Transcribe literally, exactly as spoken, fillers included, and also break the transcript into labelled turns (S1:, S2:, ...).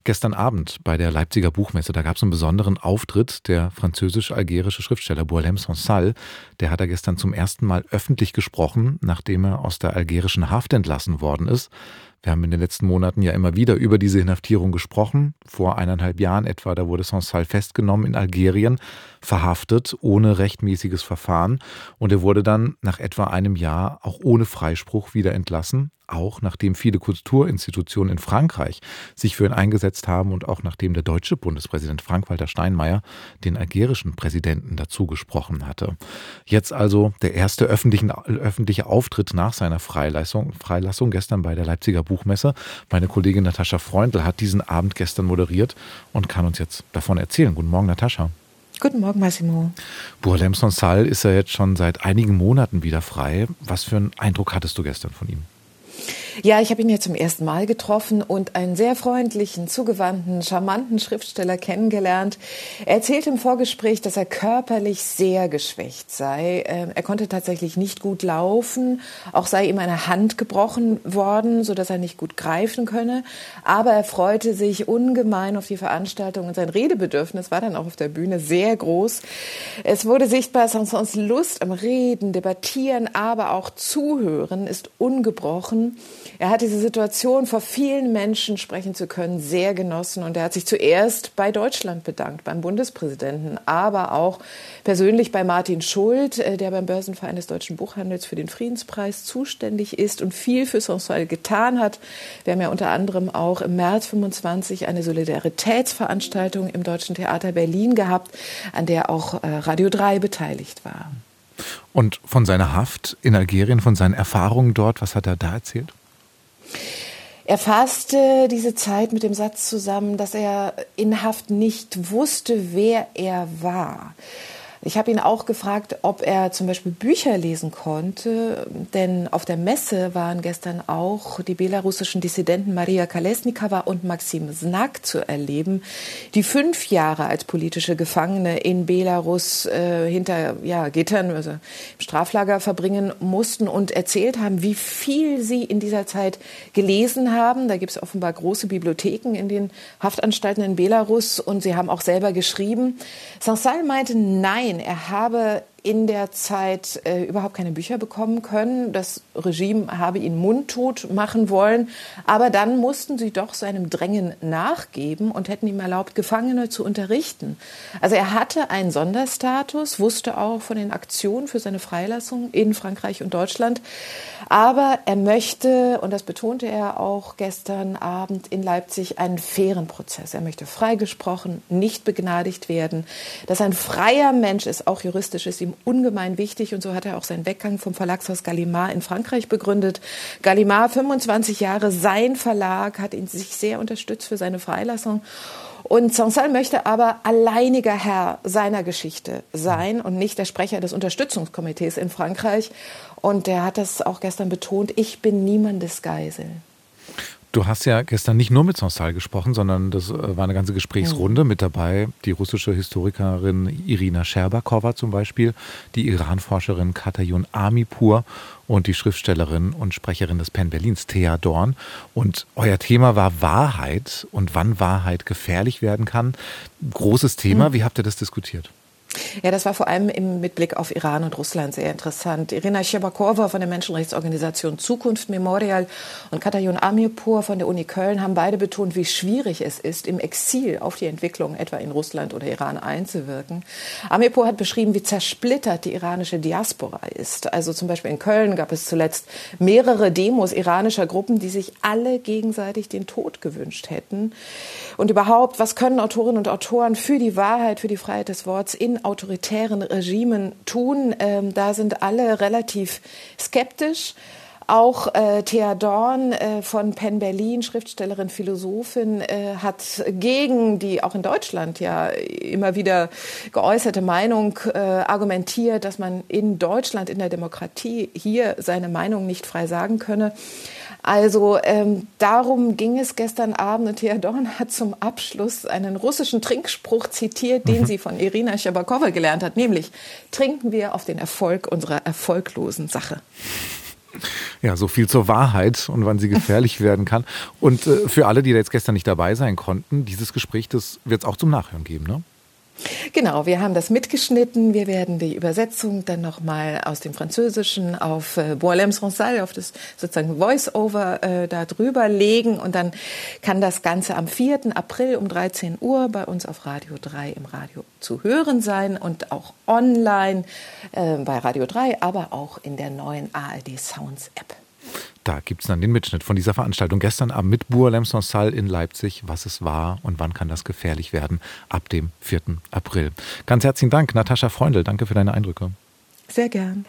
S1: Gestern Abend bei der Leipziger Buchmesse, da gab es einen besonderen Auftritt. Der französisch-algerische Schriftsteller Boualem Sansal, der hat da gestern zum ersten Mal öffentlich gesprochen, nachdem er aus der algerischen Haft entlassen worden ist. Wir haben in den letzten Monaten ja immer wieder über diese Inhaftierung gesprochen. Vor eineinhalb Jahren etwa, da wurde Sansal festgenommen in Algerien, verhaftet, ohne rechtmäßiges Verfahren. Und er wurde dann nach etwa einem Jahr auch ohne Freispruch wieder entlassen. Auch nachdem viele Kulturinstitutionen in Frankreich sich für ihn eingesetzt haben und auch nachdem der deutsche Bundespräsident Frank-Walter Steinmeier den algerischen Präsidenten dazu gesprochen hatte. Jetzt also der erste öffentliche, öffentliche Auftritt nach seiner Freilassung, Freilassung gestern bei der Leipziger Buchmesse. Meine Kollegin Natascha Freundl hat diesen Abend gestern moderiert und kann uns jetzt davon erzählen. Guten Morgen, Natascha.
S2: Guten Morgen, Massimo.
S1: Boualem Sansal ist ja jetzt schon seit einigen Monaten wieder frei. Was für einen Eindruck hattest du gestern von ihm?
S2: Ja, ich habe ihn jetzt zum ersten Mal getroffen und einen sehr freundlichen, zugewandten, charmanten Schriftsteller kennengelernt. Er erzählte im Vorgespräch, dass er körperlich sehr geschwächt sei. Er konnte tatsächlich nicht gut laufen. Auch sei ihm eine Hand gebrochen worden, sodass er nicht gut greifen könne. Aber er freute sich ungemein auf die Veranstaltung und sein Redebedürfnis war dann auch auf der Bühne sehr groß. Es wurde sichtbar, Sansals Lust am Reden, Debattieren, aber auch Zuhören ist ungebrochen. Er hat diese Situation, vor vielen Menschen sprechen zu können, sehr genossen. Und er hat sich zuerst bei Deutschland bedankt, beim Bundespräsidenten, aber auch persönlich bei Martin Schuld, der beim Börsenverein des Deutschen Buchhandels für den Friedenspreis zuständig ist und viel für Sansal getan hat. Wir haben ja unter anderem auch im März fünfundzwanzig eine Solidaritätsveranstaltung im Deutschen Theater Berlin gehabt, an der auch Radio drei beteiligt war.
S1: Und von seiner Haft in Algerien, von seinen Erfahrungen dort, was hat er da erzählt?
S2: Er fasste diese Zeit mit dem Satz zusammen, dass er in Haft nicht wusste, wer er war. Ich habe ihn auch gefragt, ob er zum Beispiel Bücher lesen konnte, denn auf der Messe waren gestern auch die belarussischen Dissidenten Maria Kolesnikova und Maxim Znak zu erleben, die fünf Jahre als politische Gefangene in Belarus äh, hinter ja, Gittern, also im Straflager verbringen mussten und erzählt haben, wie viel sie in dieser Zeit gelesen haben. Da gibt es offenbar große Bibliotheken in den Haftanstalten in Belarus und sie haben auch selber geschrieben. Sansal meinte, nein, er habe in der Zeit äh, überhaupt keine Bücher bekommen können. Das Regime habe ihn mundtot machen wollen. Aber dann mussten sie doch seinem Drängen nachgeben und hätten ihm erlaubt, Gefangene zu unterrichten. Also er hatte einen Sonderstatus, wusste auch von den Aktionen für seine Freilassung in Frankreich und Deutschland. Aber er möchte, und das betonte er auch gestern Abend in Leipzig, einen fairen Prozess. Er möchte freigesprochen, nicht begnadigt werden. Dass er ein freier Mensch ist, auch juristisch, ist ihm ungemein wichtig. Und so hat er auch seinen Weggang vom Verlagshaus Gallimard in Frankreich begründet. Gallimard, fünfundzwanzig Jahre, sein Verlag, hat ihn sich sehr unterstützt für seine Freilassung. Und Sansal möchte aber alleiniger Herr seiner Geschichte sein und nicht der Sprecher des Unterstützungskomitees in Frankreich. Und er hat das auch gestern betont, ich bin niemandes Geisel.
S1: Du hast ja gestern nicht nur mit Sansal gesprochen, sondern das war eine ganze Gesprächsrunde. Mit dabei die russische Historikerin Irina Scherbakowa zum Beispiel, die Iran-Forscherin Katayun Amipur und die Schriftstellerin und Sprecherin des Penn Berlins, Thea Dorn. Und euer Thema war Wahrheit und wann Wahrheit gefährlich werden kann. Großes Thema. Wie habt ihr das diskutiert?
S2: Ja, das war vor allem im, mit Blick auf Iran und Russland sehr interessant. Irina Scherbakowa von der Menschenrechtsorganisation Zukunft Memorial und Katayun Amipur von der Uni Köln haben beide betont, wie schwierig es ist, im Exil auf die Entwicklung etwa in Russland oder Iran einzuwirken. Amipur hat beschrieben, wie zersplittert die iranische Diaspora ist. Also zum Beispiel in Köln gab es zuletzt mehrere Demos iranischer Gruppen, die sich alle gegenseitig den Tod gewünscht hätten. Und überhaupt, was können Autorinnen und Autoren für die Wahrheit, für die Freiheit des Wortes in autoritären Regimen tun? Ähm, da sind alle relativ skeptisch. Auch äh, Thea Dorn äh, von Penn Berlin, Schriftstellerin, Philosophin, äh, hat gegen die auch in Deutschland ja immer wieder geäußerte Meinung äh, argumentiert, dass man in Deutschland, in der Demokratie, hier seine Meinung nicht frei sagen könne. Also ähm, darum ging es gestern Abend und Thea Dorn hat zum Abschluss einen russischen Trinkspruch zitiert, den mhm. sie von Irina Scherbakowa gelernt hat, nämlich: Trinken wir auf den Erfolg unserer erfolglosen Sache.
S1: Ja, so viel zur Wahrheit und wann sie gefährlich werden kann. Und äh, für alle, die da jetzt gestern nicht dabei sein konnten, dieses Gespräch, das wird es auch zum Nachhören geben, ne?
S2: Genau, wir haben das mitgeschnitten. Wir werden die Übersetzung dann nochmal aus dem Französischen auf äh, Boilem-Sonsal, auf das sozusagen Voice-Over äh, da drüber legen. Und dann kann das Ganze am vierten April um dreizehn Uhr bei uns auf Radio drei im Radio zu hören sein und auch online äh, bei Radio drei, aber auch in der neuen A R D Sounds App.
S1: Da gibt es dann den Mitschnitt von dieser Veranstaltung gestern Abend mit Boilem Sonsal in Leipzig, was es war und wann kann das gefährlich werden, ab dem vierten April. Ganz herzlichen Dank, Natascha Freundl, danke für deine Eindrücke.
S2: Sehr gern.